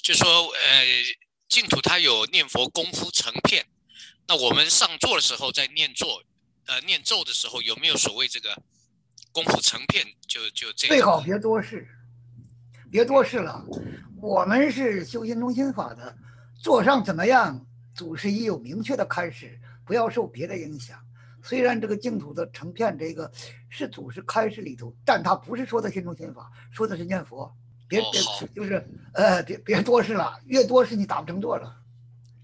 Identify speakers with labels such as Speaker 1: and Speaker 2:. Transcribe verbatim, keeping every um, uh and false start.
Speaker 1: 就说呃，净土它有念佛功夫成片，那我们上座的时候在念座，呃，念咒的时候有没有所谓这个功夫成片？就就这
Speaker 2: 最好别多事，别多事了。我们是修行中心法的，座上怎么样，祖师已有明确的开始，不要受别的影响。虽然这个净土的成片这个是祖师开示里头，但他不是说的心中心法，说的是念佛。别别、
Speaker 1: 哦、
Speaker 2: 就是呃别别多事了，越多事你打不成坐了。